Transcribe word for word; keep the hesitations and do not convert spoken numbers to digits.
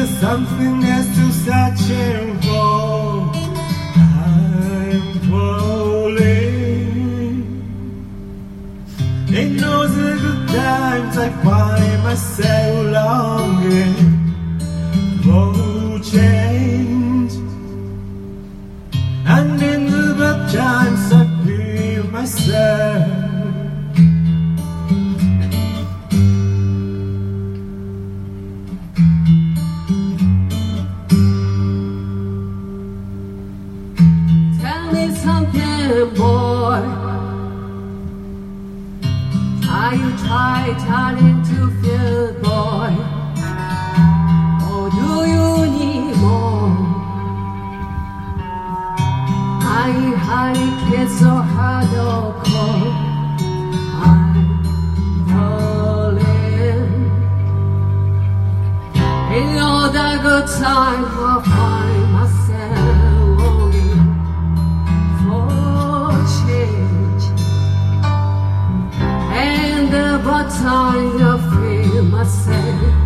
Something else to searching for. I'm falling. Ain't no good times I find myself longing for change. And in the bad times I feel myself. Boy, are you tired, turning to feel, boy? Or do you need more? Are you hiding kids or hard or cold? I'm falling. In all the good time I'll find myself longing for change. And the bad time I feel myself